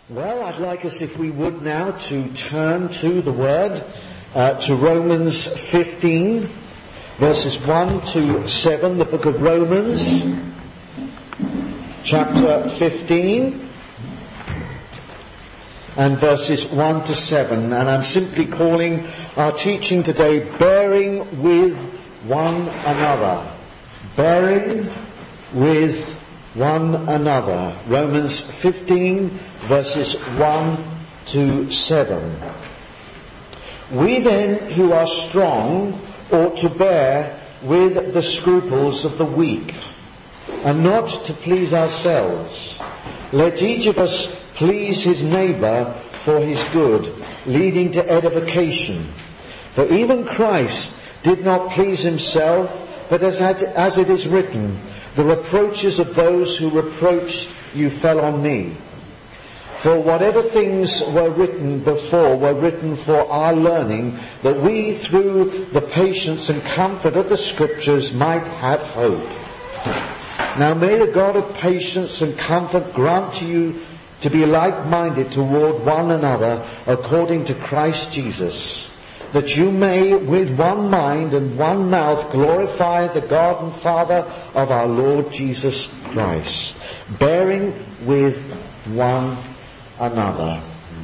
Well, I'd like us, if we would now, to turn to the Word, to Romans 15, verses 1 to 7, the book of Romans, chapter 15, and verses 1 to 7. And I'm simply calling our teaching today, Bearing with One Another. Bearing with one another. Romans 15, verses 1 to 7. We then who are strong ought to bear with the scruples of the weak, and not to please ourselves. Let each of us please his neighbour for his good, leading to edification. For even Christ did not please himself, but as it is written, the reproaches of those who reproached you fell on me. For whatever things were written before were written for our learning, that we through the patience and comfort of the Scriptures might have hope. Now may the God of patience and comfort grant to you to be like-minded toward one another according to Christ Jesus, that you may with one mind and one mouth glorify the God and Father of our Lord Jesus Christ, bearing with one another.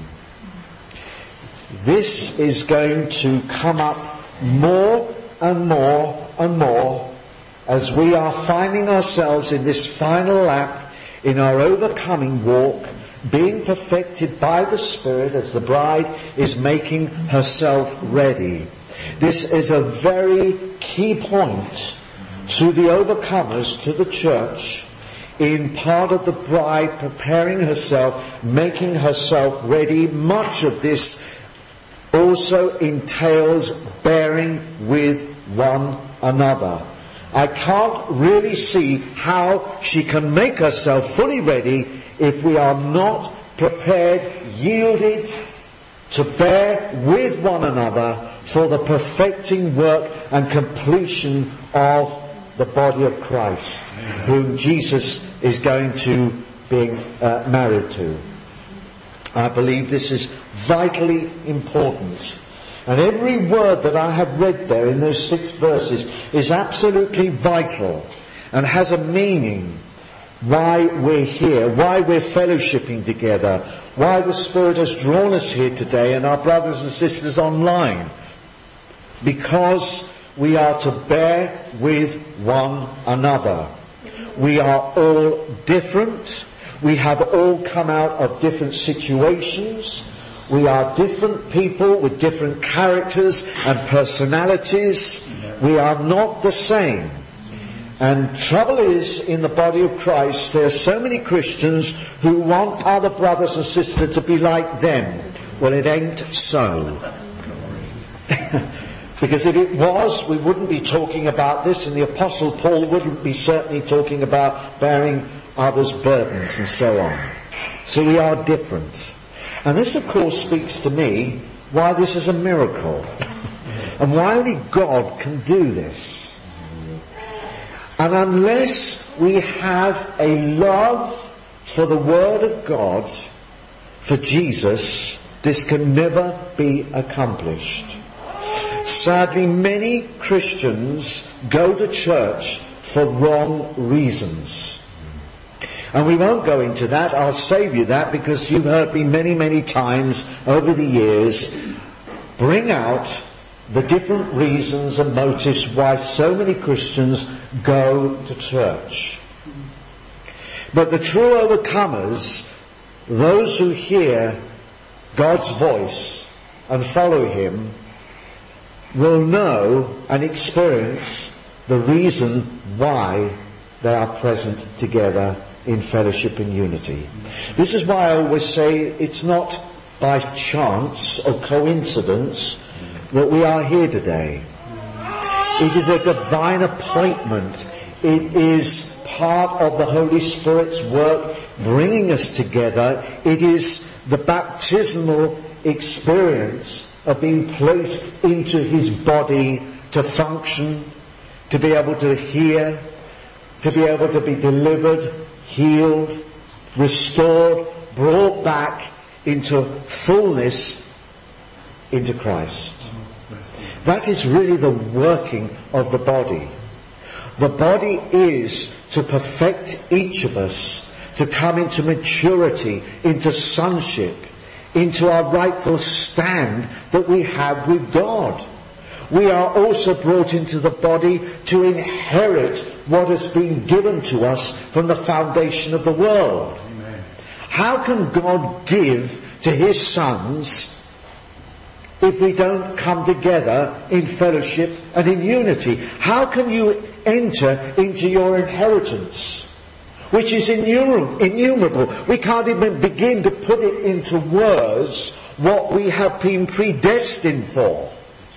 This is going to come up more and more and more as we are finding ourselves in this final lap in our overcoming walk, being perfected by the Spirit as the bride is making herself ready. This is a very key point to the overcomers, to the church, in part of the bride preparing herself, making herself ready. Much of this also entails bearing with one another. I can't really see how she can make herself fully ready if we are not prepared, yielded to bear with one another for the perfecting work and completion of the body of Christ, whom Jesus is going to be married to. I believe this is vitally important. And every word that I have read there in those 6 verses is absolutely vital and has a meaning. Why we're here, why we're fellowshipping together, why the Spirit has drawn us here today and our brothers and sisters online. Because we are to bear with one another. We are all different. We have all come out of different situations. We are different people with different characters and personalities. We are not the same. And trouble is, in the body of Christ, there are so many Christians who want other brothers and sisters to be like them. Well, it ain't so. Because if it was, we wouldn't be talking about this, and the Apostle Paul wouldn't be certainly talking about bearing others' burdens and so on. So we are different. And this, of course, speaks to me why this is a miracle. And why only God can do this. And unless we have a love for the Word of God, for Jesus, this can never be accomplished. Sadly, many Christians go to church for wrong reasons. And we won't go into that. I'll save you that, because you've heard me many, many times over the years bring out the different reasons and motives why so many Christians go to church. But the true overcomers, those who hear God's voice and follow Him, will know and experience the reason why they are present together in fellowship and unity. This is why I always say it's not by chance or coincidence that we are here today. It is a divine appointment. It is part of the Holy Spirit's work bringing us together. It is the baptismal experience of being placed into His body to function, to be able to hear, to be able to be delivered, healed, restored brought back into fullness into Christ. That is really the working of the body. The body is to perfect each of us, to come into maturity, into sonship, into our rightful stand that we have with God. We are also brought into the body to inherit what has been given to us from the foundation of the world. Amen. How can God give to His sons if we don't come together in fellowship and in unity? How can you enter into your inheritance, which is innumerable? We can't even begin to put it into words what we have been predestined for.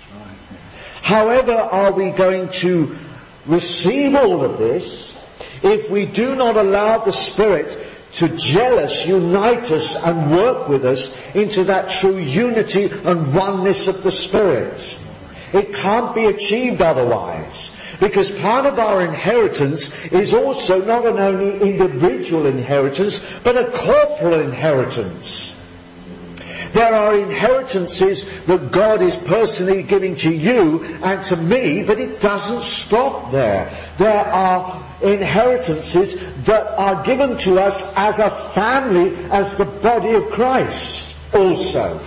However are we going to receive all of this if we do not allow the Spirit to gel us, unite us and work with us into that true unity and oneness of the Spirit? It can't be achieved otherwise, because part of our inheritance is also not an only individual inheritance but a corporal inheritance. There are inheritances that God is personally giving to you and to me, but it doesn't stop there. There are inheritances that are given to us as a family, as the body of Christ also.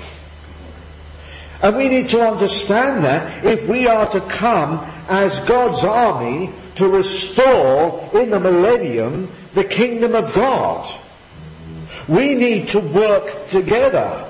And we need to understand that if we are to come as God's army to restore in the millennium the kingdom of God, we need to work together.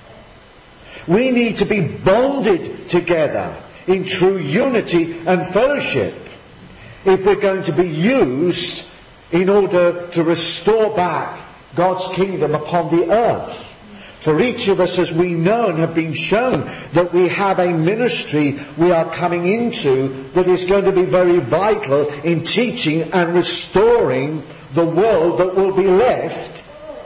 We need to be bonded together in true unity and fellowship if we're going to be used in order to restore back God's kingdom upon the earth. For each of us, as we know and have been shown, that we have a ministry we are coming into that is going to be very vital in teaching and restoring the world that will be left.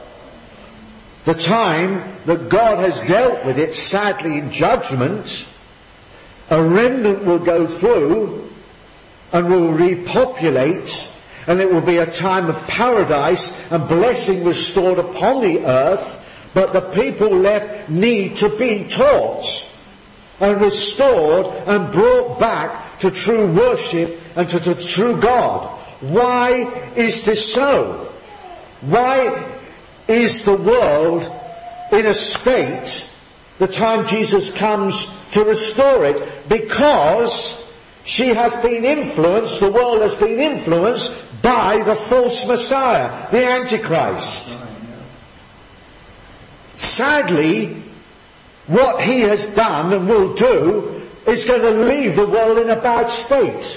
The time that God has dealt with it, sadly, in judgment, a remnant will go through and will repopulate, and it will be a time of paradise and blessing restored upon the earth. But the people left need to be taught and restored and brought back to true worship and to the true God. Why is this so? Why is the world in a state the time Jesus comes to restore it? Because she has been influenced, the world has been influenced by the false Messiah, the Antichrist. Sadly, what he has done and will do is going to leave the world in a bad state.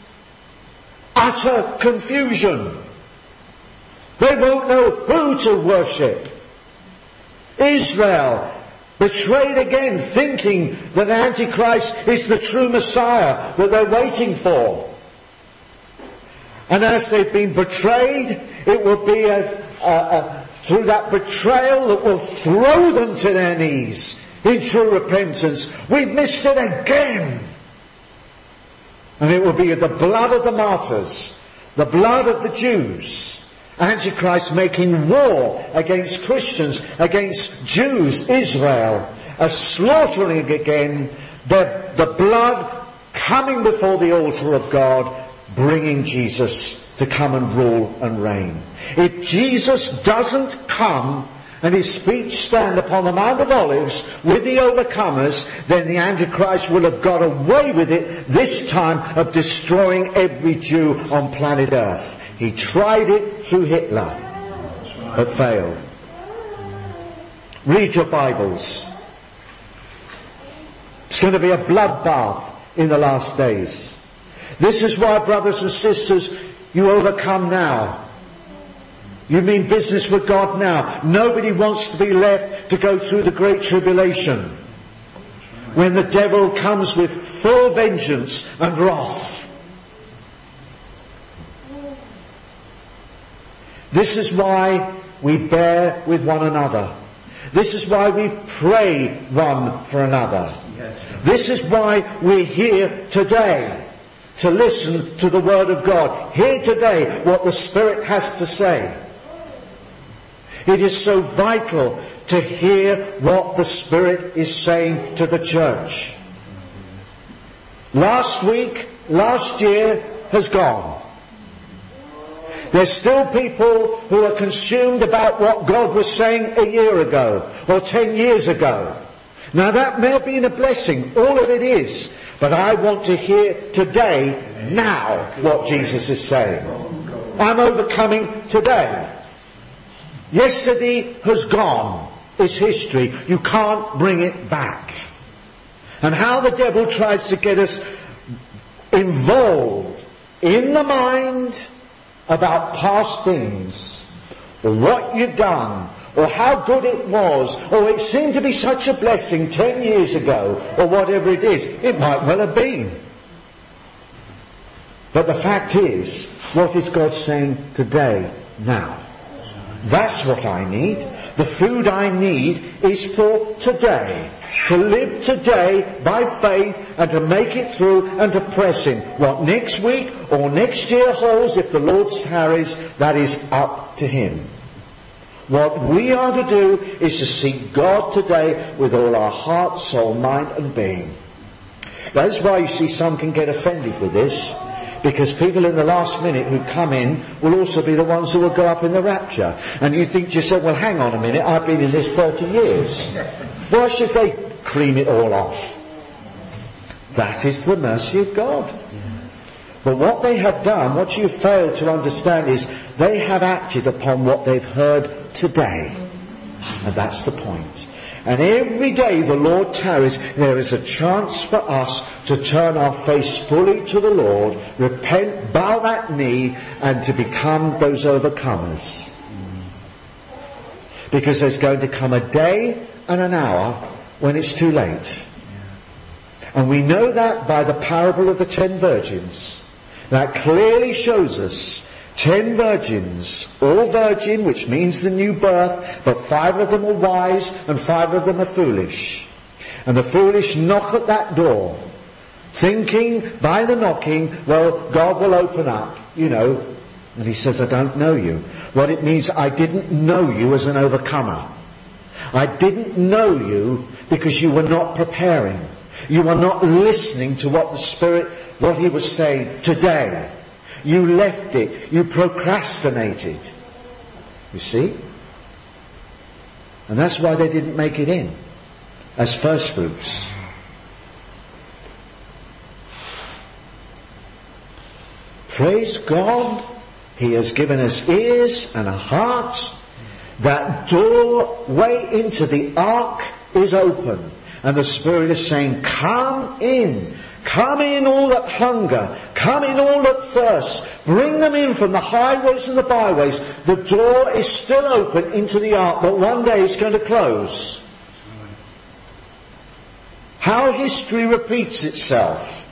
Utter confusion. They won't know who to worship. Israel, betrayed again, thinking that the Antichrist is the true Messiah that they're waiting for. And as they've been betrayed, it will be through that betrayal that will throw them to their knees in true repentance. We've missed it again. And it will be the blood of the martyrs, the blood of the Jews, Antichrist making war against Christians, against Jews, Israel, slaughtering again, the blood coming before the altar of God, bringing Jesus to come and rule and reign. If Jesus doesn't come and his feet stand upon the Mount of Olives with the overcomers, then the Antichrist will have got away with it, this time of destroying every Jew on planet Earth. He tried it through Hitler, but failed. Read your Bibles. It's going to be a bloodbath in the last days. This is why, brothers and sisters, you overcome now. You mean business with God now. Nobody wants to be left to go through the great tribulation, when the devil comes with full vengeance and wrath. This is why we bear with one another. This is why we pray one for another. This is why we're here today, to listen to the Word of God. Hear today what the Spirit has to say. It is so vital to hear what the Spirit is saying to the church. Last week, last year has gone. There's still people who are consumed about what God was saying a year ago or 10 years ago. Now that may have been a blessing, all of it is. But I want to hear today, now, what Jesus is saying. I'm overcoming today. Yesterday has gone. It's history. You can't bring it back. And how the devil tries to get us involved in the mind about past things, or what you've done, or how good it was, or it seemed to be such a blessing 10 years ago, or whatever it is. It might well have been. But the fact is, what is God saying today, now? That's what I need. The food I need is for today. To live today by faith and to make it through and to press in. What next week or next year holds, if the Lord tarries, that is up to Him. What we are to do is to seek God today with all our heart, soul, mind and being. That's why you see some can get offended with this. Because people in the last minute who come in will also be the ones who will go up in the rapture. And you think to yourself, well, hang on a minute, I've been in this 30 years. Why should they cream it all off? That is the mercy of God. But what they have done, what you fail to understand is they have acted upon what they've heard today. And that's the point. And every day the Lord tarries, there is a chance for us to turn our face fully to the Lord, repent, bow that knee, and to become those overcomers. Because there's going to come a day and an hour when it's too late. And we know that by the parable of the 10 virgins. That clearly shows us 10 virgins, all virgin, which means the new birth, but 5 of them are wise and 5 of them are foolish. And the foolish knock at that door, thinking by the knocking, well, God will open up, And He says, I don't know you. What it means, I didn't know you as an overcomer. I didn't know you because you were not preparing. You were not listening to what the Spirit, what He was saying today. You left it. You procrastinated. You see? And that's why they didn't make it in as first fruits. Praise God. He has given us ears and a heart. That doorway into the ark is open. And the Spirit is saying, come in. Come in all that hunger. Come in all that thirst. Bring them in from the highways and the byways. The door is still open into the ark, but one day it's going to close. How history repeats itself.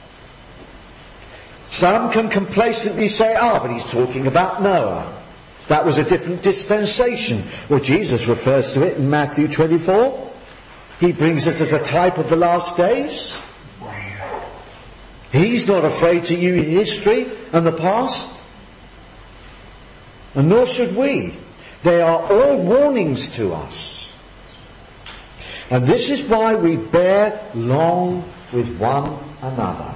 Some can complacently say, but he's talking about Noah. That was a different dispensation. Well, Jesus refers to it in Matthew 24. He brings us as a type of the last days. He's not afraid to use history and the past. And nor should we. They are all warnings to us. And this is why we bear long with one another.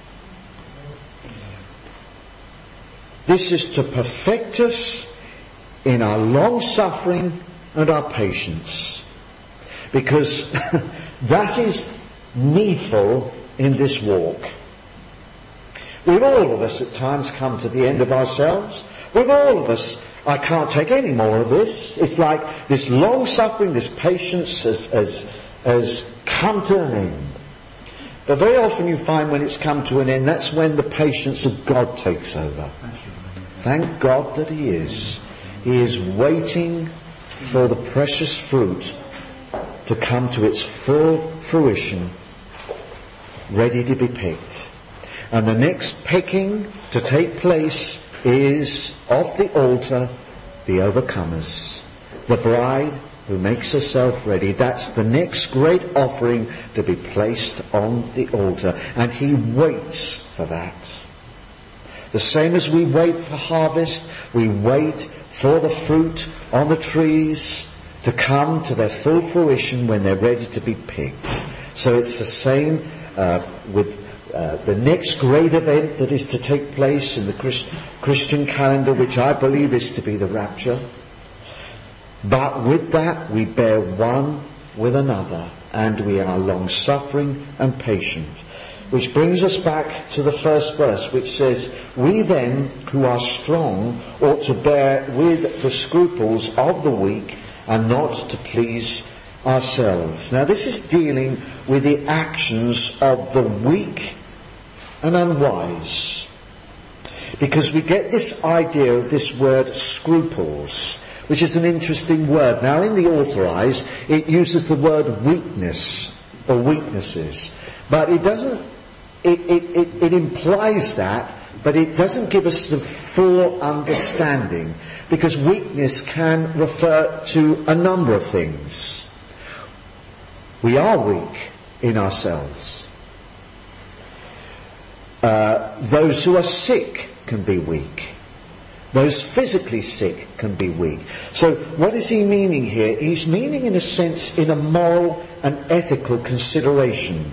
This is to perfect us in our long suffering and our patience. Because that is needful in this walk. We've all of us at times come to the end of ourselves. We've all of us, I can't take any more of this. It's like this long suffering, this patience has come to an end. But very often you find when it's come to an end, that's when the patience of God takes over. Thank God that He is. He is waiting for the precious fruit to come to its full fruition, ready to be picked. And the next picking to take place is off the altar, the overcomers, the bride who makes herself ready. That's the next great offering to be placed on the altar. And He waits for that. The same as we wait for harvest, we wait for the fruit on the trees to come to their full fruition when they're ready to be picked. So it's the same with the next great event that is to take place in the Christian calendar, which I believe is to be the rapture. But with that we bear one with another, and we are long-suffering and patient. Which brings us back to the first verse, which says, "We then, who are strong, ought to bear with the scruples of the weak, and not to please ourselves." Now this is dealing with the actions of the weak and unwise. Because we get this idea of this word scruples, which is an interesting word. Now in the Authorized, it uses the word weakness or weaknesses. But it doesn't, it implies that, but it doesn't give us the full understanding. Because weakness can refer to a number of things. We are weak in ourselves. Those who are sick can be weak. Those physically sick can be weak. So what is he meaning here? He's meaning, in a sense, in a moral and ethical consideration.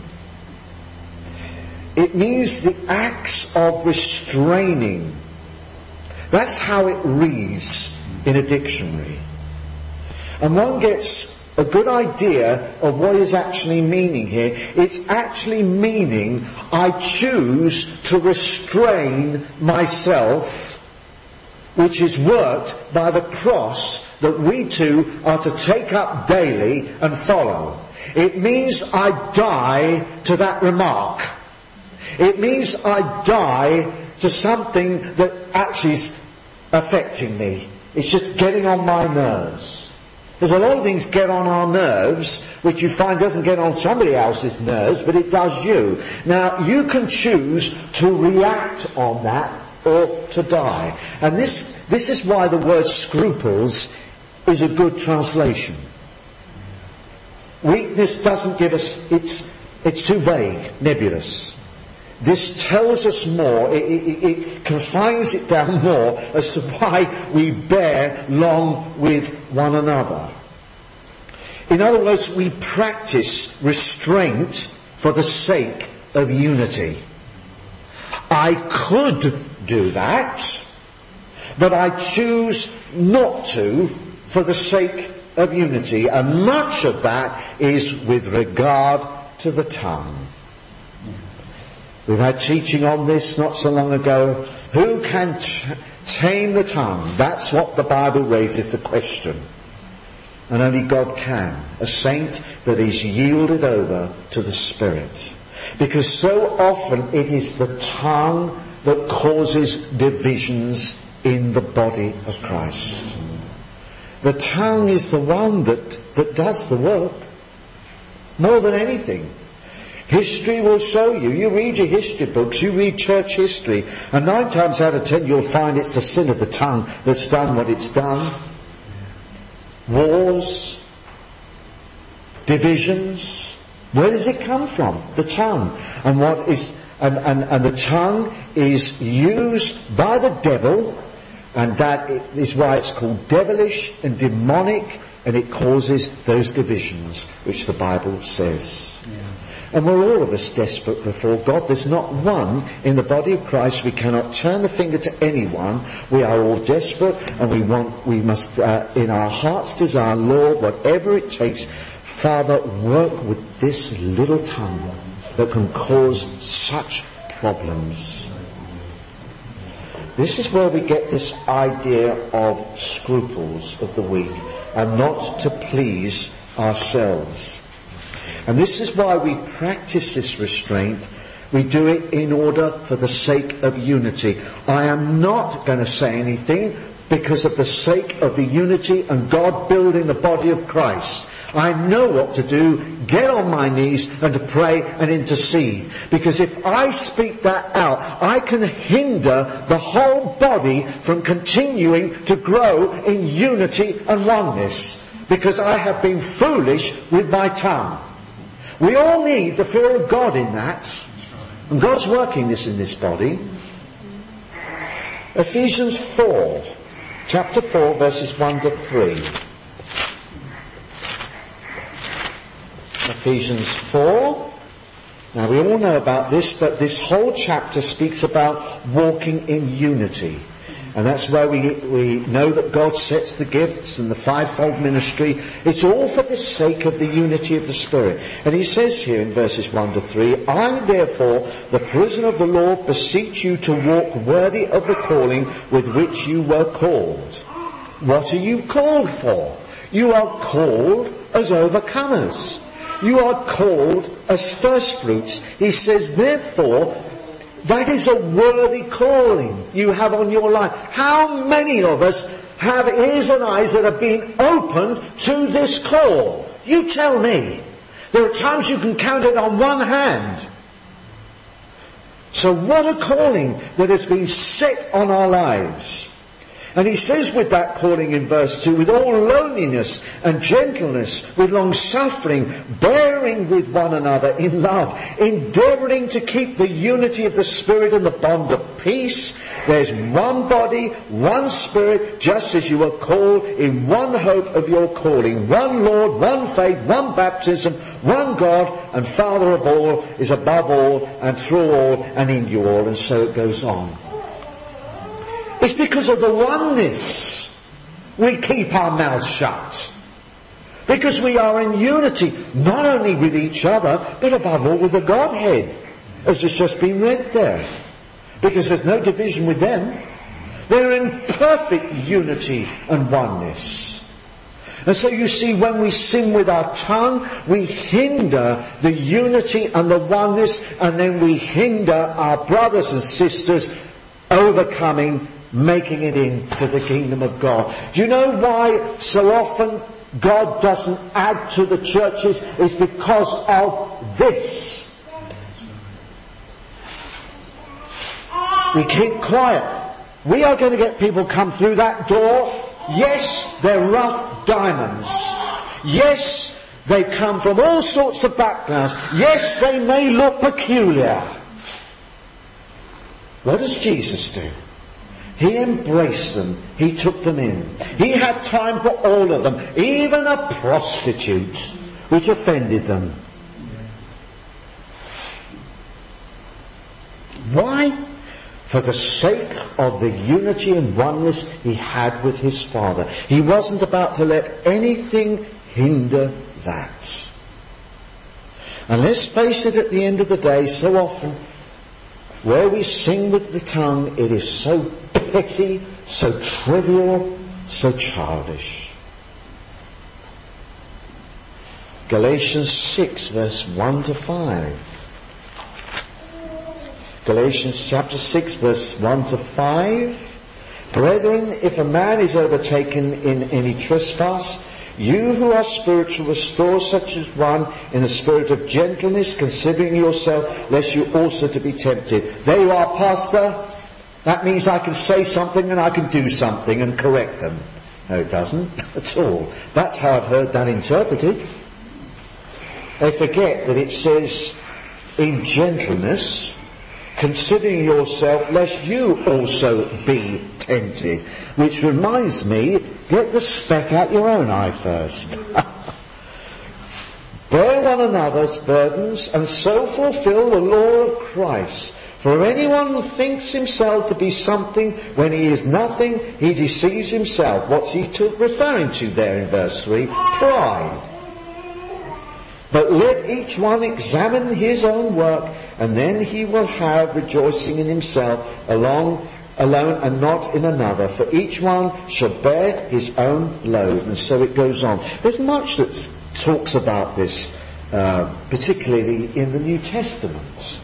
It means the acts of restraining. That's how it reads in a dictionary. And one gets a good idea of what is actually meaning here. It's actually meaning I choose to restrain myself, which is worked by the cross that we too are to take up daily and follow. It means I die to that remark. It means I die to something that actually is affecting me. It's just getting on my nerves. There's a lot of things get on our nerves, which you find doesn't get on somebody else's nerves, but it does you. Now, you can choose to react on that or to die. And this is why the word scruples is a good translation. Weakness doesn't give us, it's too vague, nebulous. This tells us more, it confines it down more as to why we bear long with one another. In other words, we practice restraint for the sake of unity. I could do that, but I choose not to for the sake of unity. And much of that is with regard to the tongue. We've had teaching on this not so long ago. Who can tame the tongue? That's what the Bible raises the question. And only God can. A saint that is yielded over to the Spirit. Because so often it is the tongue that causes divisions in the body of Christ. The tongue is the one that does the work. More than anything. History will show you. You read your history books, you read church history, and 9 times out of 10 you'll find it's the sin of the tongue that's done what it's done. Wars, divisions. Where does it come from? The tongue. And what is and the tongue is used by the devil, and that is why it's called devilish and demonic, and it causes those divisions which the Bible says. Yeah. And we're all of us desperate before God. There's not one in the body of Christ. We cannot turn the finger to anyone. We are all desperate, and we must, in our heart's desire, Lord, whatever it takes, Father, work with this little tongue that can cause such problems. This is where we get this idea of scruples of the weak, and not to please ourselves. And this is why we practice this restraint. We do it in order for the sake of unity. I am not going to say anything because of the sake of the unity and God building the body of Christ. I know what to do, get on my knees and to pray and intercede. Because if I speak that out, I can hinder the whole body from continuing to grow in unity and oneness. Because I have been foolish with my tongue. We all need the fear of God in that. And God's working this in this body. Ephesians 4, chapter 4, verses 1 to 3. Ephesians 4. Now we all know about this, but this whole chapter speaks about walking in unity. And that's where we know that God sets the gifts and the fivefold ministry. It's all for the sake of the unity of the Spirit. And he says here in verses 1 to 3, I therefore, the prisoner of the Lord, beseech you to walk worthy of the calling with which you were called. What are you called for? You are called as overcomers. You are called as firstfruits. He says, therefore, that is a worthy calling you have on your life. How many of us have ears and eyes that have been opened to this call? You tell me. There are times you can count it on one hand. So what a calling that has been set on our lives. And he says with that calling in verse 2, with all lowliness and gentleness, with long suffering, bearing with one another in love, endeavouring to keep the unity of the Spirit and the bond of peace. There's one body, one Spirit, just as you were called in one hope of your calling. One Lord, one faith, one baptism, one God and Father of all, is above all and through all and in you all. And so it goes on. It's because of the oneness we keep our mouths shut. Because we are in unity, not only with each other, but above all with the Godhead, as has just been read there. Because there's no division with them. They're in perfect unity and oneness. And so you see, when we sing with our tongue, we hinder the unity and the oneness, and then we hinder our brothers and sisters overcoming, making it into the kingdom of God. Do you know why so often God doesn't add to the churches? It's because of this. We keep quiet. We are going to get people come through that door. Yes, they're rough diamonds. Yes, they come from all sorts of backgrounds. Yes, they may look peculiar. What does Jesus do? He embraced them. He took them in. He had time for all of them, even a prostitute, which offended them. Why? For the sake of the unity and oneness he had with his Father. He wasn't about to let anything hinder that. And let's face it, at the end of the day, so often, where we sing with the tongue, it is so petty, so trivial, so childish. Galatians 6, verse 1 to 5. Galatians chapter 6, verse 1 to 5. Brethren, if a man is overtaken in any trespass, you who are spiritual, restore such as one in a spirit of gentleness, considering yourself, lest you also to be tempted. There you are, Pastor. That means I can say something and I can do something and correct them. No, it doesn't at all. That's how I've heard that interpreted. They forget that it says, in gentleness, considering yourself, lest you also be tempted. Which reminds me, get the speck out your own eye first. Bear one another's burdens, and so fulfill the law of Christ. For anyone who thinks himself to be something when he is nothing, he deceives himself. What's he referring to there in verse 3? Pride. But let each one examine his own work, and then he will have rejoicing in himself alone and not in another. For each one shall bear his own load. And so it goes on. There's much that talks about this, particularly in the New Testament.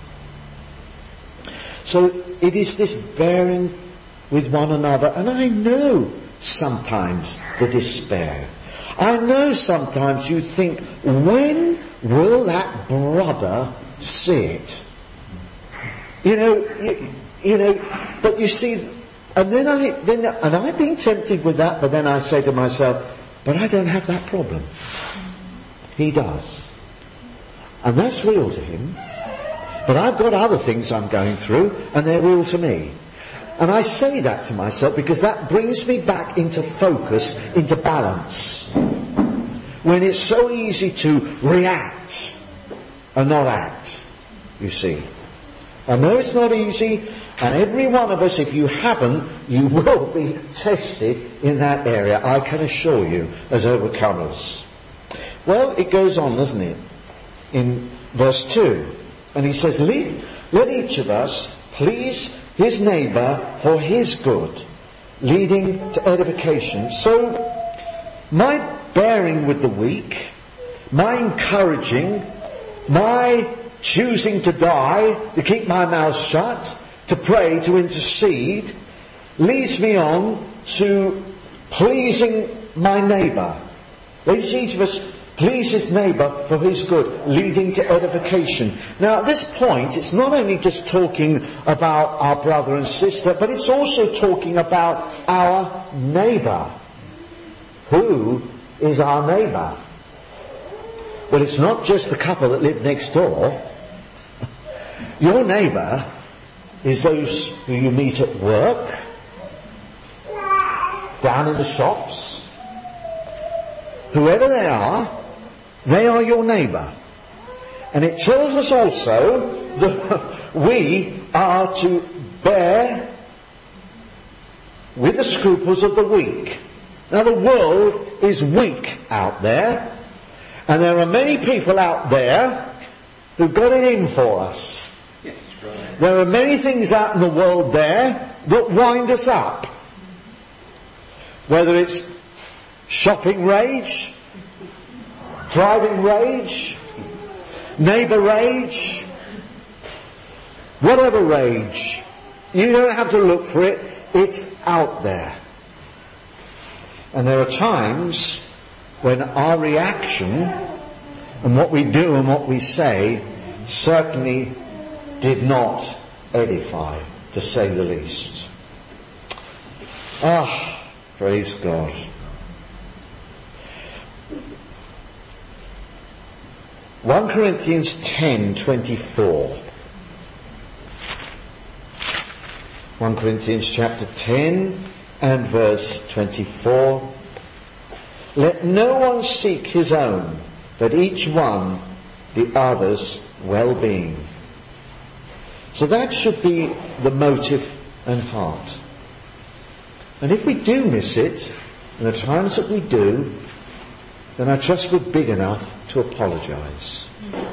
So it is this bearing with one another. And I know sometimes the despair. I know sometimes you think, when will that brother see it? You know, but you see, and and I've been tempted with that, but then I say to myself, but I don't have that problem. He does. And that's real to him. But I've got other things I'm going through, and they're real to me. And I say that to myself because that brings me back into focus, into balance. When it's so easy to react and not act, you see. I know it's not easy, and every one of us, if you haven't, you will be tested in that area, I can assure you, as overcomers. Well, it goes on, doesn't it? In verse 2. And he says, let each of us please his neighbour for his good, leading to edification. So, my bearing with the weak, my encouraging, my choosing to die, to keep my mouth shut, to pray, to intercede, leads me on to pleasing my neighbour. Let each of us please his neighbour for his good, leading to edification. Now at this point, it's not only just talking about our brother and sister, but it's also talking about our neighbour. Who is our neighbour? Well, it's not just the couple that live next door. Your neighbour is those who you meet at work, down in the shops. Whoever they are your neighbour. And it tells us also that we are to bear with the scruples of the weak. Now the world is weak out there, and there are many people out there who've got it in for us. Yes, right. There are many things out in the world there that wind us up. Whether it's shopping rage, driving rage, neighbour rage, whatever rage. You don't have to look for it, it's out there. And there are times when our reaction and what we do and what we say certainly did not edify, to say the least. Praise God. (1 Corinthians 10:24). 1 Corinthians chapter 10 and verse 24. Let no one seek his own, but each one the other's well-being. So that should be the motive and heart. And if we do miss it, and the times that we do, then I trust we're big enough to apologise.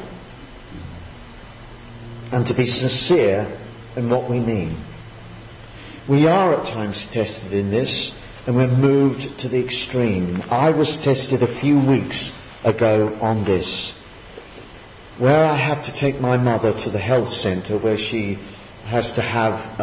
And to be sincere in what we mean. We are at times tested in this, and we're moved to the extreme. I was tested a few weeks ago on this, where I had to take my mother to the health centre where she has to have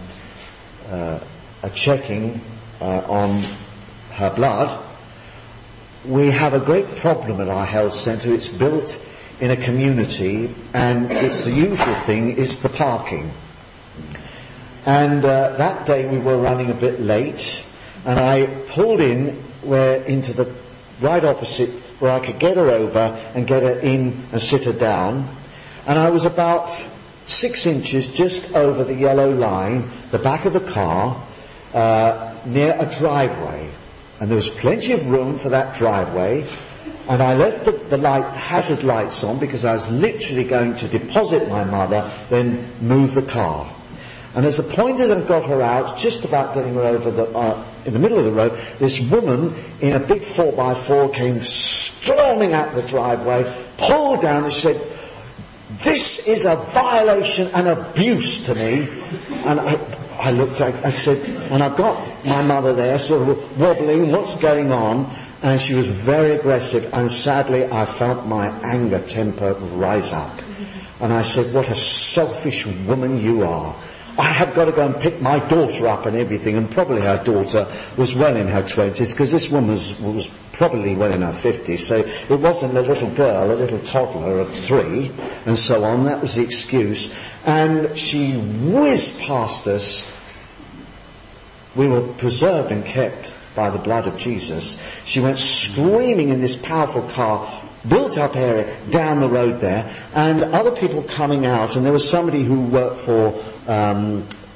a checking on her blood. We have a great problem at our health centre. It's built in a community, and it's the usual thing is the parking. And that day we were running a bit late, and I pulled in into the right opposite where I could get her over and get her in and sit her down. And I was about 6 inches just over the yellow line, the back of the car, near a driveway. And there was plenty of room for that driveway. And I left the hazard lights on because I was literally going to deposit my mother, then move the car. And as the point as I got her out, just about getting her over in the middle of the road, this woman in a big 4x4 came storming out the driveway, pulled down and said, "This is a violation and abuse to me." And I looked, I said, and I've got my mother there sort of wobbling, what's going on? And she was very aggressive, and sadly I felt my anger temper rise up. And I said, "What a selfish woman you are. I have got to go and pick my daughter up and everything," and probably her daughter was well in her 20s, because this woman was probably well in her 50s, so it wasn't a little girl, a little toddler of 3, and so on. That was the excuse. And she whizzed past us. We were preserved and kept by the blood of Jesus. She went screaming in this powerful car, built up area down the road there, and other people coming out, and there was somebody who worked for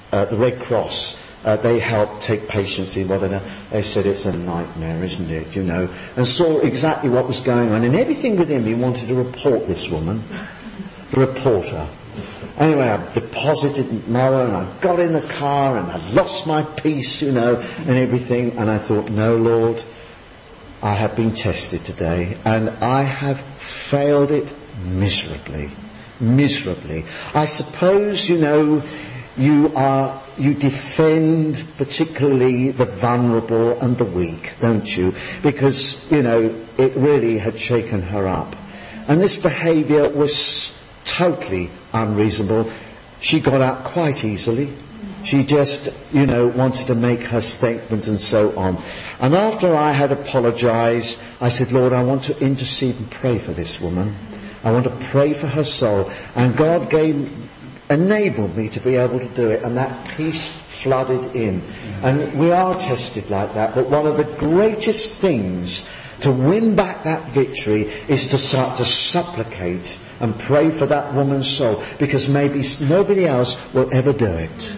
the Red Cross, they help take patients in, whatever. They said it's a nightmare, isn't it, you know, and saw exactly what was going on. And everything within me wanted to report this woman, the reporter. Anyway, I deposited Mother, and I got in the car, and I lost my peace, you know, and everything. And I thought, no, Lord, I have been tested today, and I have failed it miserably. Miserably. I suppose, you know, you defend particularly the vulnerable and the weak, don't you? Because, you know, it really had shaken her up. And this behaviour was totally unreasonable. She got out quite easily. She just, you know, wanted to make her statement and so on. And after I had apologised, I said, Lord, I want to intercede and pray for this woman. I want to pray for her soul. And God enabled me to be able to do it. And that peace flooded in. And we are tested like that. But one of the greatest things to win back that victory is to start to supplicate and pray for that woman's soul, because maybe nobody else will ever do it.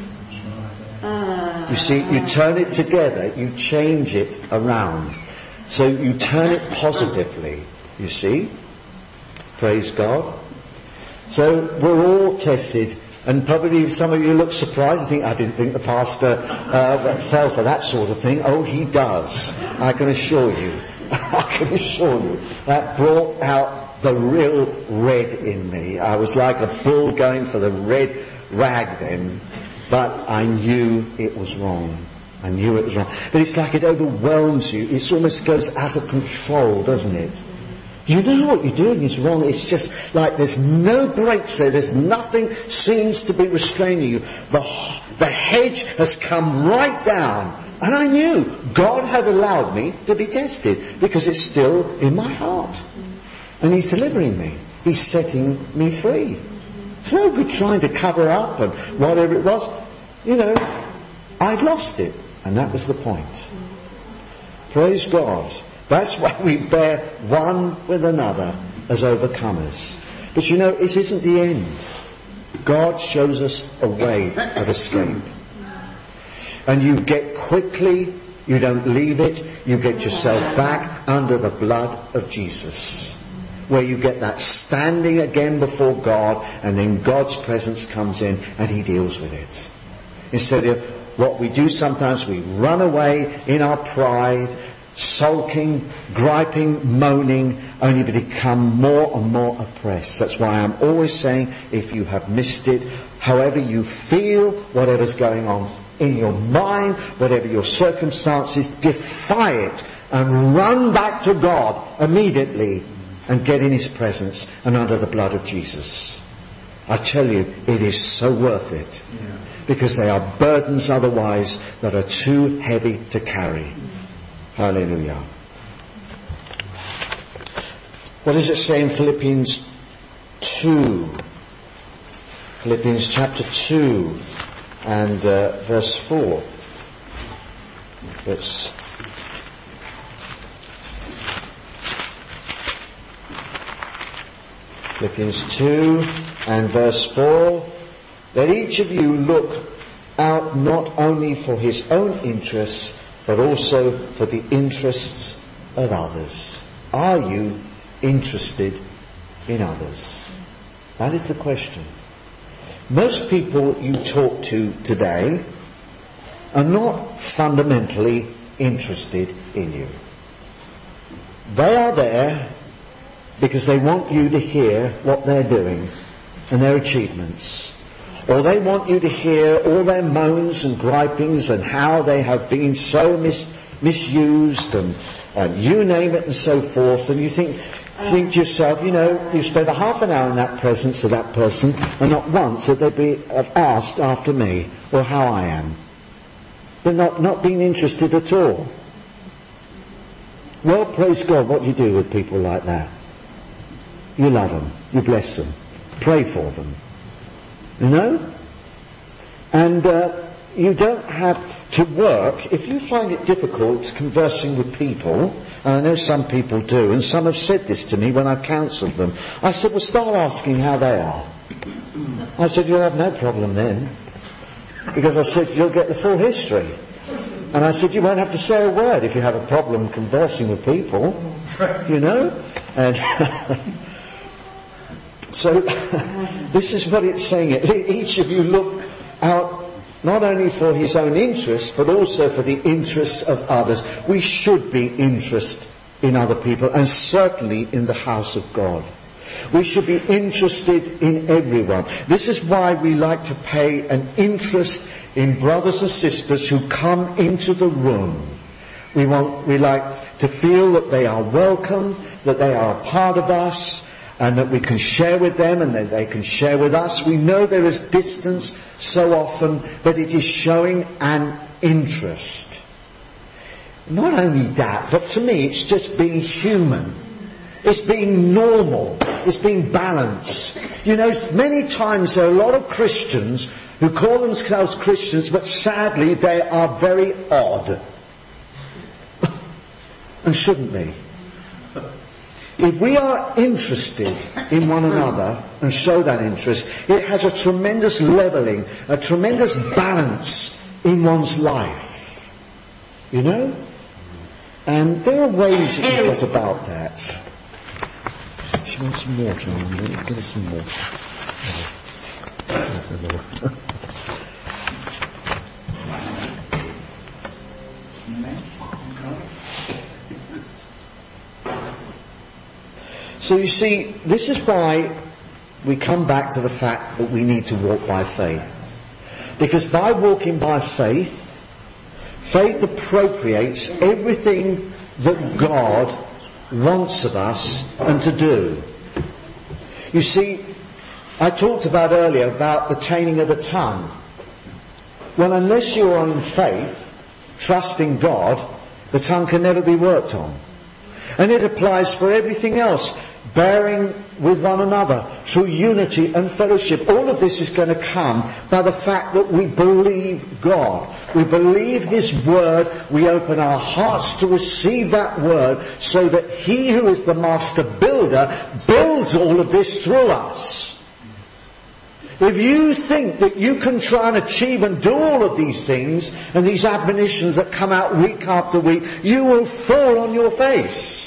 You see, you turn it together, you change it around. So you turn it positively, you see. Praise God. So we're all tested. And probably some of you look surprised. I didn't think the pastor fell for that sort of thing. Oh, he does. I can assure you. I can assure you. That brought out the real red in me. I was like a bull going for the red rag then. But I knew it was wrong. I knew it was wrong. But it's like it overwhelms you. It almost goes out of control, doesn't it? You know what you're doing is wrong. It's just like there's no brakes there. There's nothing seems to be restraining you. The hedge has come right down. And I knew God had allowed me to be tested because it's still in my heart. And He's delivering me. He's setting me free. It's no good trying to cover up and whatever it was. You know, I'd lost it. And that was the point. Praise God. That's why we bear one with another as overcomers. But you know, it isn't the end. God shows us a way of escape. And you get quickly, you don't leave it, you get yourself back under the blood of Jesus. Where you get that standing again before God, and then God's presence comes in and He deals with it. Instead of what we do sometimes, we run away in our pride, sulking, griping, moaning, only to become more and more oppressed. That's why I'm always saying, if you have missed it, however you feel, whatever's going on in your mind, whatever your circumstances, defy it and run back to God immediately and get in His presence and under the blood of Jesus. I tell you, it is so worth it. Because they are burdens otherwise that are too heavy to carry. Hallelujah. What does it say in Philippians 2? Philippians chapter 2 and verse 4. Let's Philippians 2 and verse 4. Let each of you look out not only for his own interests, but also for the interests of others. Are you interested in others? That is the question. Most people you talk to today are not fundamentally interested in you. They are there because they want you to hear what they're doing and their achievements. Or they want you to hear all their moans and gripings and how they have been so misused and you name it and so forth. And you think to yourself, you know, you spend a half an hour in that presence of that person and not once that they be asked after me or how I am. They're not being interested at all. Well, praise God, what do you do with people like that? You love them, you bless them, pray for them. You know? And you don't have to work. If you find it difficult conversing with people, and I know some people do, and some have said this to me when I've counselled them, I said, well, start asking how they are. I said, you'll have no problem then. Because I said, you'll get the full history. And I said, you won't have to say a word if you have a problem conversing with people, you know? And so this is what it's saying. Each of you look out not only for his own interests, but also for the interests of others. We should be interested in other people, and certainly in the house of God. We should be interested in everyone. This is why we like to pay an interest in brothers and sisters who come into the room. We like to feel that they are welcome, that they are a part of us, and that we can share with them and that they can share with us. We know there is distance so often, but it is showing an interest. Not only that, but to me it's just being human. It's being normal. It's being balanced. You know, many times there are a lot of Christians who call themselves Christians, but sadly they are very odd. And shouldn't be. If we are interested in one another and show that interest, it has a tremendous levelling, a tremendous balance in one's life. You know? And there are ways that you get about that. She wants some water. Give us some water. So you see, this is why we come back to the fact that we need to walk by faith. Because by walking by faith, faith appropriates everything that God wants of us and to do. You see, I talked about earlier about the taming of the tongue. Well, unless you are in faith, trusting God, the tongue can never be worked on. And it applies for everything else. Bearing with one another through unity and fellowship. All of this is going to come by the fact that we believe God. We believe His Word. We open our hearts to receive that Word so that He who is the master builder builds all of this through us. If you think that you can try and achieve and do all of these things and these admonitions that come out week after week, you will fall on your face.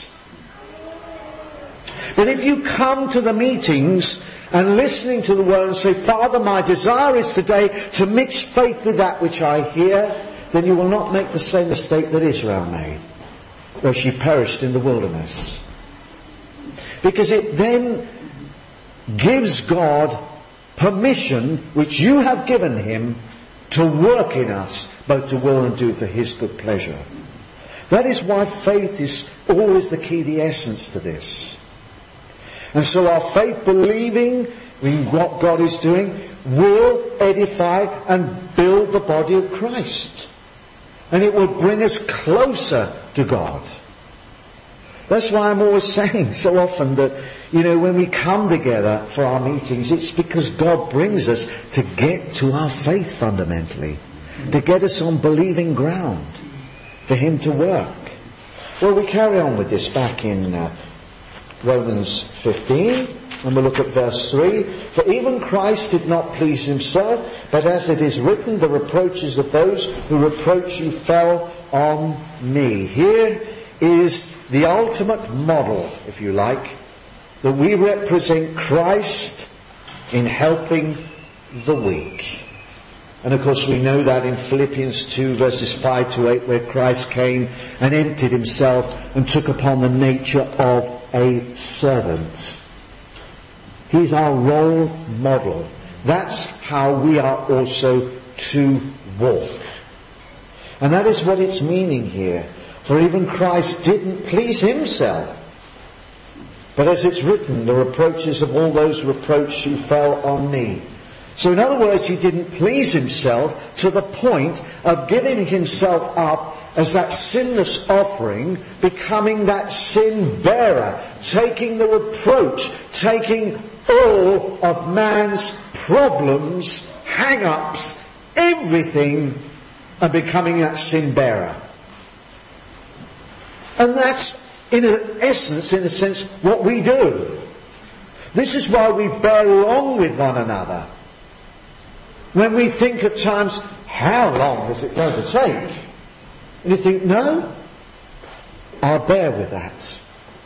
But if you come to the meetings and listening to the Word and say, Father, my desire is today to mix faith with that which I hear, then you will not make the same mistake that Israel made, where she perished in the wilderness. Because it then gives God permission, which you have given Him, to work in us, both to will and do for His good pleasure. That is why faith is always the key, the essence to this. And so our faith, believing in what God is doing, will edify and build the body of Christ. And it will bring us closer to God. That's why I'm always saying so often that, you know, when we come together for our meetings, it's because God brings us to get to our faith fundamentally. To get us on believing ground. For Him to work. Well, we carry on with this back in Romans 15, and we'll look at verse 3. For even Christ did not please Himself, but as it is written, the reproaches of those who reproach you fell on me. Here is the ultimate model, if you like, that we represent Christ in helping the weak. And of course we know that in Philippians 2 verses 5 to 8, where Christ came and emptied Himself and took upon the nature of a servant. He's our role model. That's how we are also to walk. And that is what it's meaning here. For even Christ didn't please Himself. But as it's written, the reproaches of all those who reproach you fell on me. So in other words, He didn't please Himself to the point of giving Himself up as that sinless offering, becoming that sin bearer, taking the reproach, taking all of man's problems, hang-ups, everything, and becoming that sin bearer. And that's, in a sense, what we do. This is why we bear along with one another. When we think at times, how long is it going to take? And you think, no, I'll bear with that.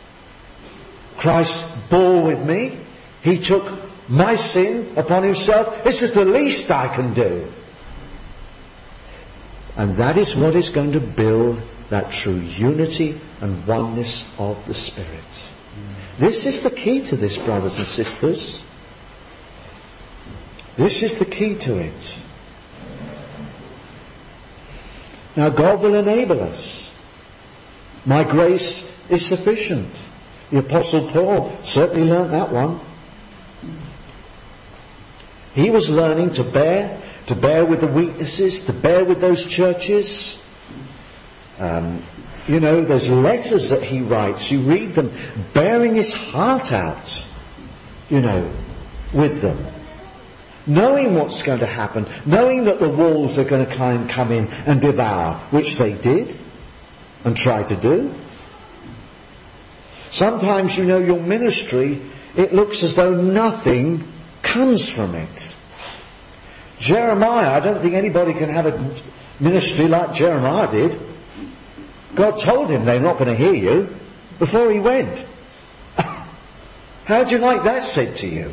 Christ bore with me. He took my sin upon himself. This is the least I can do. And that is what is going to build that true unity and oneness of the Spirit. This is the key to this, brothers and sisters. This is the key to it. Now God will enable us. My grace is sufficient. The Apostle Paul certainly learnt that one. He was learning to bear with the weaknesses, to bear with those churches. There's letters that he writes. You read them, bearing his heart out, with them. Knowing what's going to happen, knowing that the walls are going to come in and devour, which they did and try to do. Sometimes, your ministry, it looks as though nothing comes from it. Jeremiah, I don't think anybody can have a ministry like Jeremiah did. God told him they're not going to hear you before he went. How'd you like that said to you?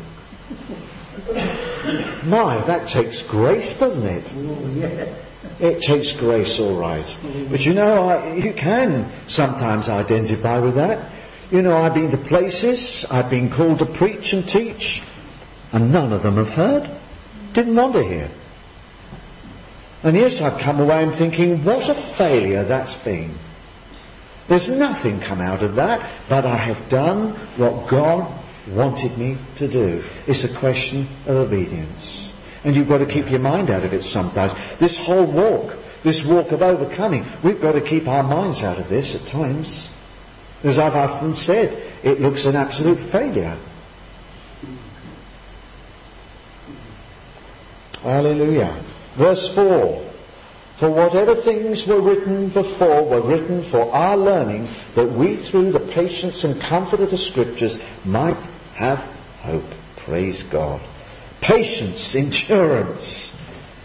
My, that takes grace, doesn't it? It takes grace, all right. But you can sometimes identify with that. I've been to places, I've been called to preach and teach, and none of them have heard. Didn't want to hear. And yes, I've come away and thinking, what a failure that's been. There's nothing come out of that, but I have done what God wanted me to do. It's a question of obedience. And you've got to keep your mind out of it sometimes. This walk of overcoming, we've got to keep our minds out of this at times. As I've often said, it looks an absolute failure. Hallelujah. Verse 4. For whatever things were written before were written for our learning, that we through the patience and comfort of the Scriptures might have hope. Praise God. Patience, endurance.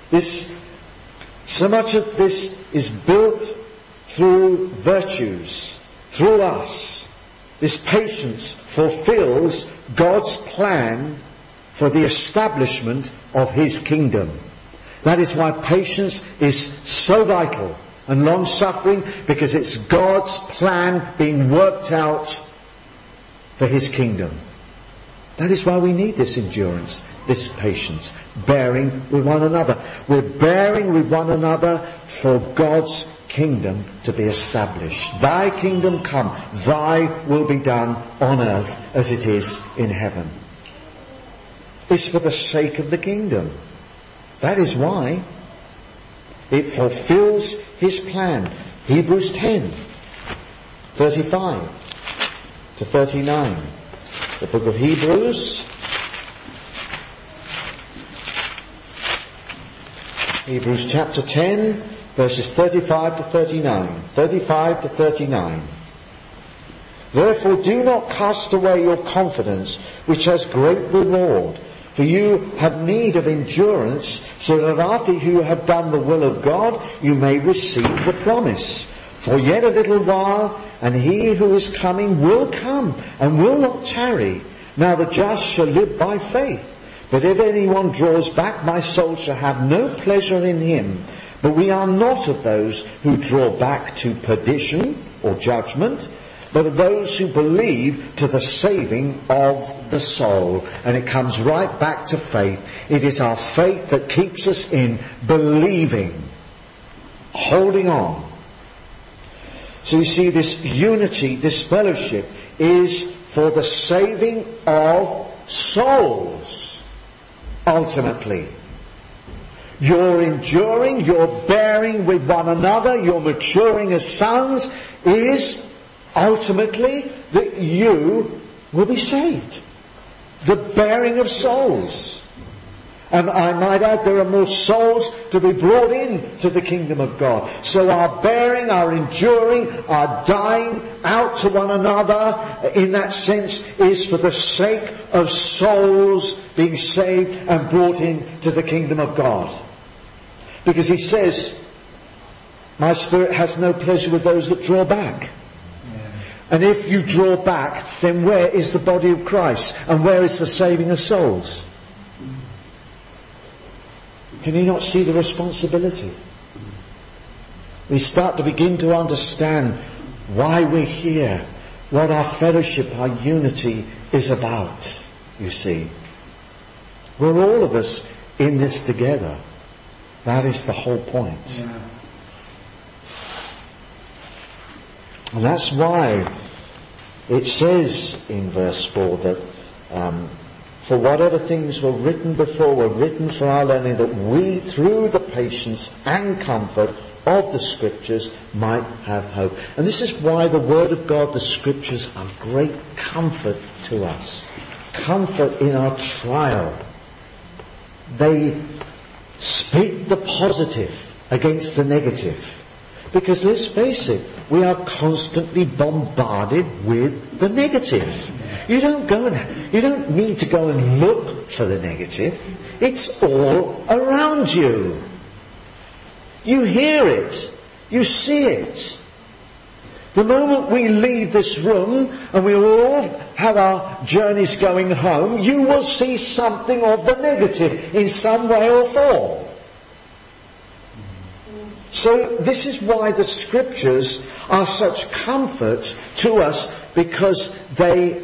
So much of this is built through virtues, through us. This patience fulfills God's plan for the establishment of His kingdom. That is why patience is so vital, and long-suffering, because it's God's plan being worked out for His kingdom. That is why we need this endurance, this patience, bearing with one another. We're bearing with one another for God's kingdom to be established. Thy kingdom come, thy will be done on earth as it is in heaven. It's for the sake of the kingdom. That is why it fulfills His plan. Hebrews 10, 35 to 39. The book of Hebrews. Hebrews chapter 10, verses 35 to 39. 35 to 39. Therefore do not cast away your confidence, which has great reward. For you have need of endurance, so that after you have done the will of God, you may receive the promise. For yet a little while, and He who is coming will come, and will not tarry. Now the just shall live by faith. But if anyone draws back, my soul shall have no pleasure in him. But we are not of those who draw back to perdition or judgment, but of those who believe to the saving of the soul. And it comes right back to faith. It is our faith that keeps us in believing, holding on. So you see, this unity, this fellowship is for the saving of souls, ultimately. You're enduring, you're bearing with one another, you're maturing as sons, is ultimately that you will be saved. The bearing of souls. And I might add, there are more souls to be brought in to the kingdom of God. So our bearing, our enduring, our dying out to one another, in that sense, is for the sake of souls being saved and brought in to the kingdom of God. Because he says, my Spirit has no pleasure with those that draw back. And if you draw back, then where is the body of Christ? And where is the saving of souls? Can you not see the responsibility? We start to begin to understand why we're here, what our fellowship, our unity is about, you see. We're all of us in this together. That is the whole point. Yeah. And that's why it says in verse 4 that for whatever things were written before were written for our learning, that we, through the patience and comfort of the Scriptures, might have hope. And this is why the Word of God, the Scriptures, are great comfort to us. Comfort in our trial. They speak the positive against the negative. Because let's face it, we are constantly bombarded with the negative. You don't need to go and look for the negative. It's all around you. You hear it. You see it. The moment we leave this room and we all have our journeys going home, you will see something of the negative in some way or form. So this is why the Scriptures are such comfort to us, because they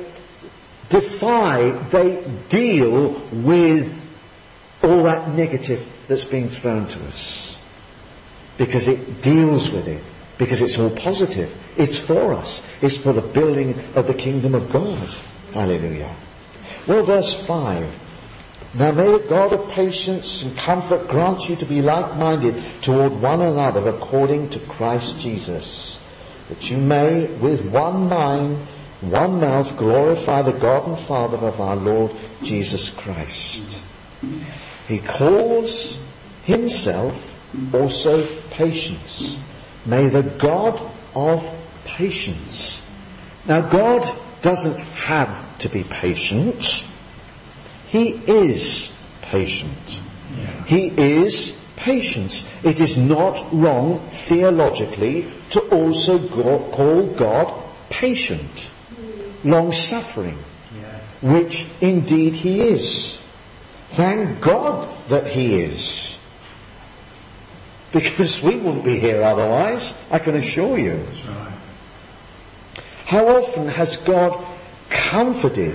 deal with all that negative that's being thrown to us. Because it deals with it. Because it's all positive. It's for us. It's for the building of the kingdom of God. Hallelujah. Well, verse 5. Now may the God of patience and comfort grant you to be like-minded toward one another according to Christ Jesus, that you may with one mind, one mouth glorify the God and Father of our Lord Jesus Christ. He calls himself also patience. May the God of patience. Now God doesn't have to be patient. He is patient. He is patience. It is not wrong theologically to also call God patient, long-suffering, which indeed He is. Thank God that He is. Because we wouldn't be here otherwise, I can assure you. That's right. How often has God comforted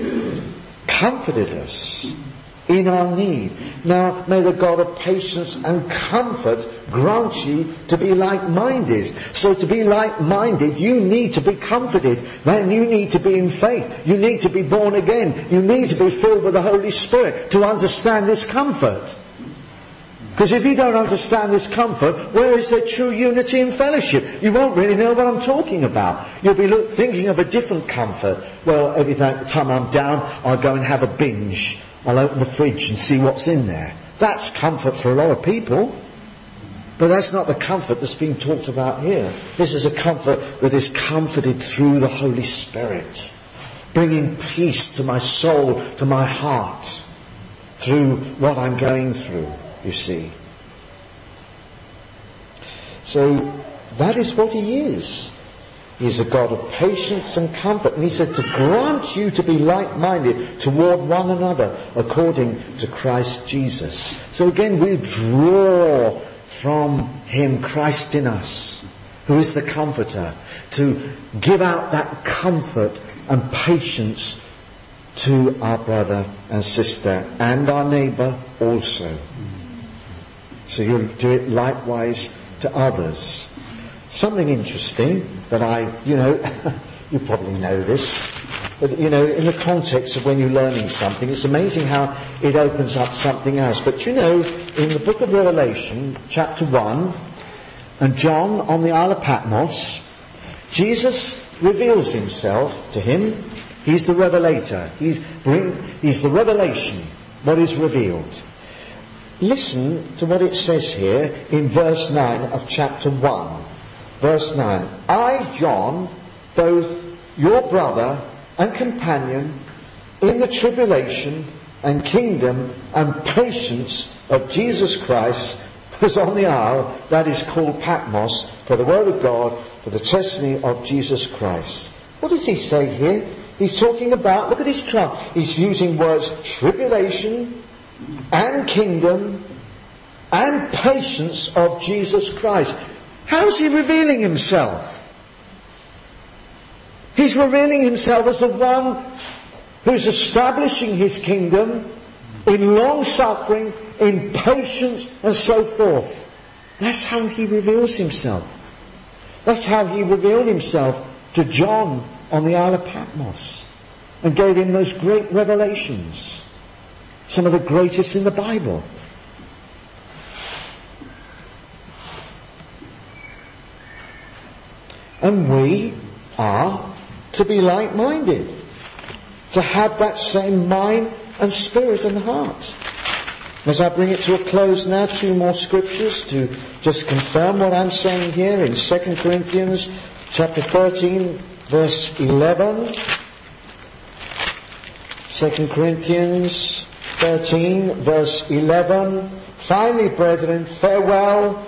us in our need? Now, may the God of patience and comfort grant you to be like-minded. So to be like-minded, you need to be comforted. Man, you need to be in faith. You need to be born again. You need to be filled with the Holy Spirit to understand this comfort. Because if you don't understand this comfort, where is there true unity and fellowship? You won't really know what I'm talking about. You'll be thinking of a different comfort. Well, every time I'm down, I'll go and have a binge. I'll open the fridge and see what's in there. That's comfort for a lot of people. But that's not the comfort that's being talked about here. This is a comfort that is comforted through the Holy Spirit, bringing peace to my soul, to my heart, through what I'm going through. You see. So that is what He is. He's a God of patience and comfort. And He says to grant you to be like-minded toward one another according to Christ Jesus. So again, we draw from Him, Christ in us, who is the Comforter, to give out that comfort and patience to our brother and sister and our neighbour also. So you'll do it likewise to others. Something interesting that you probably know this, but in the context of when you're learning something, it's amazing how it opens up something else. But in the book of Revelation, chapter 1, and John on the Isle of Patmos, Jesus reveals Himself to him. He's the revelator. He's the revelation, what is revealed. listen to what it says here in verse 9 of chapter 1. Verse 9. I, John, both your brother and companion in the tribulation and kingdom and patience of Jesus Christ, was on the isle that is called Patmos for the word of God, for the testimony of Jesus Christ. What does he say here? He's talking about, look at his trial. He's using words tribulation and kingdom and patience of Jesus Christ. How's he revealing himself? He's revealing himself as the one who's establishing his kingdom in long suffering, in patience, and so forth. That's how he reveals himself. That's how he revealed himself to John on the Isle of Patmos and gave him those great revelations, some of the greatest in the Bible. And we are to be like-minded, to have that same mind and spirit and heart. As I bring it to a close now, 2 more scriptures to just confirm what I'm saying here in 2 Corinthians chapter 13, verse 11. 2 Corinthians 13, verse 11. Finally, brethren, farewell.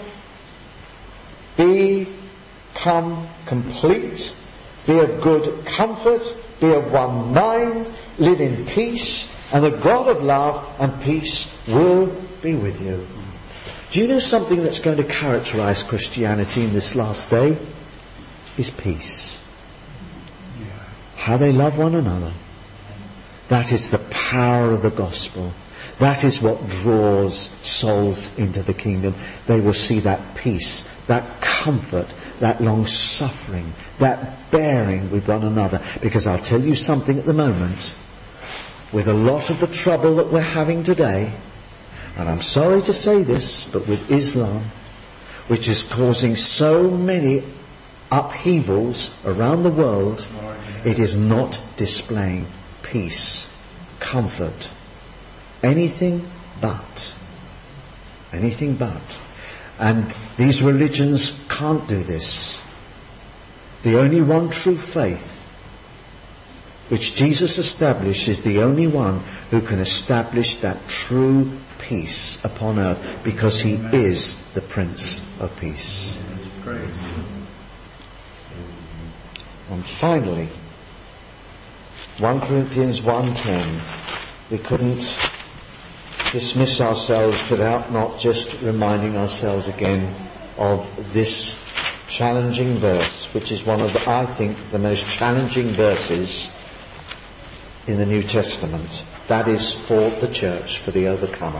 Become complete. Be of good comfort. Be of one mind. Live in peace. And the God of love and peace will be with you. Do you know something that's going to characterize Christianity in this last day? Is peace. How they love one another. That is the power of the gospel. That is what draws souls into the kingdom. They will see that peace, that comfort, that long suffering, that bearing with one another. Because I'll tell you something at the moment, with a lot of the trouble that we're having today, and I'm sorry to say this, but with Islam, which is causing so many upheavals around the world, it is not displaying peace, comfort, anything but. Anything but. And these religions can't do this. The only one true faith which Jesus established is the only one who can establish that true peace upon earth, because he is the Prince of Peace. And finally, 1 Corinthians 1:10. We couldn't dismiss ourselves without not just reminding ourselves again of this challenging verse, which is one of the, I think, the most challenging verses in the New Testament. That is for the church, for the overcomer.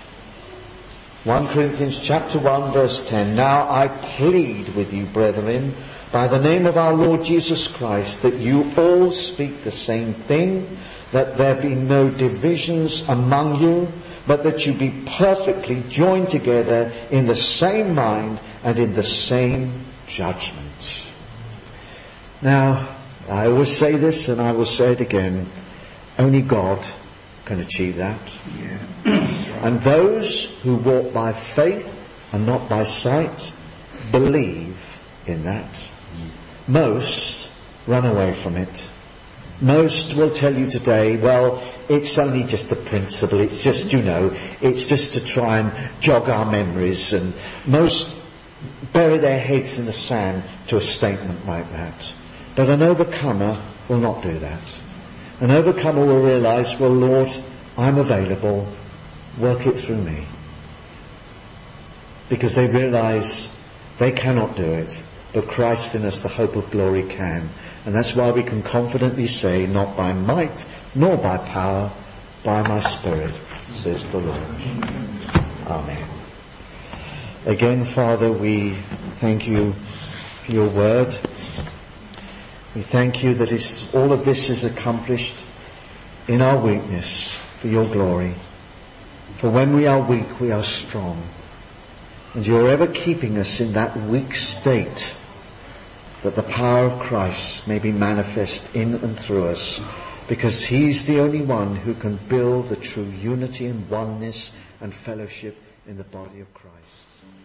1 Corinthians chapter 1 verse 10. Now I plead with you, brethren, by the name of our Lord Jesus Christ, that you all speak the same thing, that there be no divisions among you, but that you be perfectly joined together in the same mind and in the same judgment. Now, I always say this and I will say it again. Only God can achieve that. And those who walk by faith and not by sight believe in that. Most run away from it. Most will tell you today, well, it's only just the principle, it's just, it's just to try and jog our memories. And most bury their heads in the sand to a statement like that. But an overcomer will not do that. An overcomer will realise, well, Lord, I'm available, work it through me. Because they realise they cannot do it, but Christ in us, the hope of glory, can. And that's why we can confidently say, not by might, nor by power, by my Spirit, says the Lord. Amen. Again, Father, we thank you for your word. We thank you that all of this is accomplished in our weakness for your glory. For when we are weak, we are strong. And you're ever keeping us in that weak state, that the power of Christ may be manifest in and through us, because he's the only one who can build the true unity and oneness and fellowship in the body of Christ.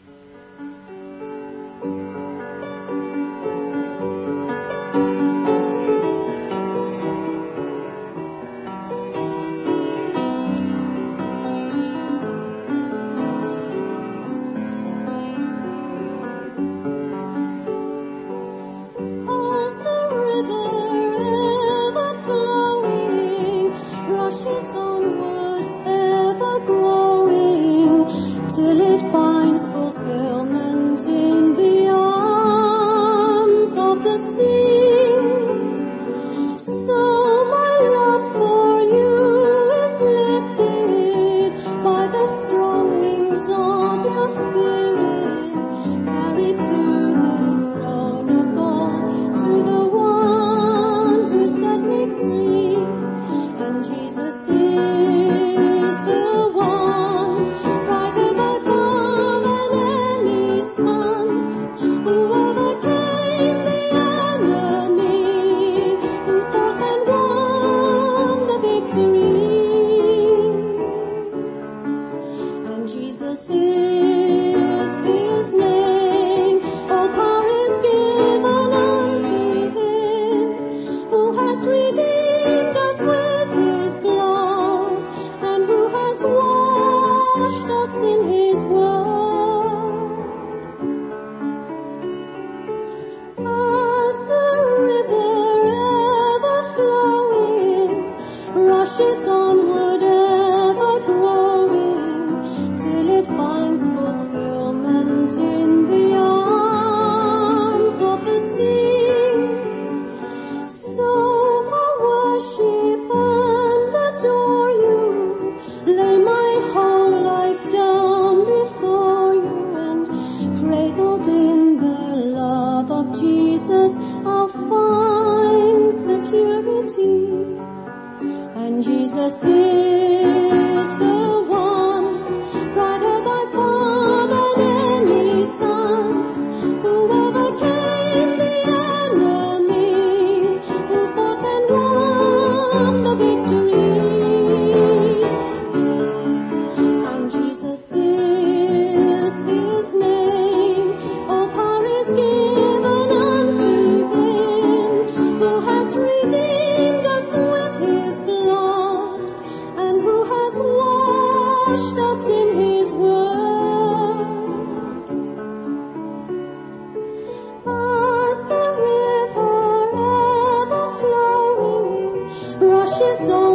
Till it finds fulfillment in the arms of the sea. So my love for you is lifted by the strong wings of your spirit, carried to the throne of God, to the one who set me free. And Jesus is the one brighter by far than any sun, who overcame the enemy, who fought and won the victory. And Jesus is his name, all power is given unto him, who has redeemed us with his blood, and who has washed us in his word. As the river ever flowing rushes onward, ever growing, till it finds fulfillment in the arms of the sea. So I worship and adore you, lay my whole life down before you, and cradled in the love of Jesus, I'll find security. And Jesus is the one, brighter by far than any sun, who overcame the enemy, who fought and won the victory. And Jesus is his name, all power is given unto him, who has redeemed us with his blood, and who has washed us in his word. As the river ever flowing rushes on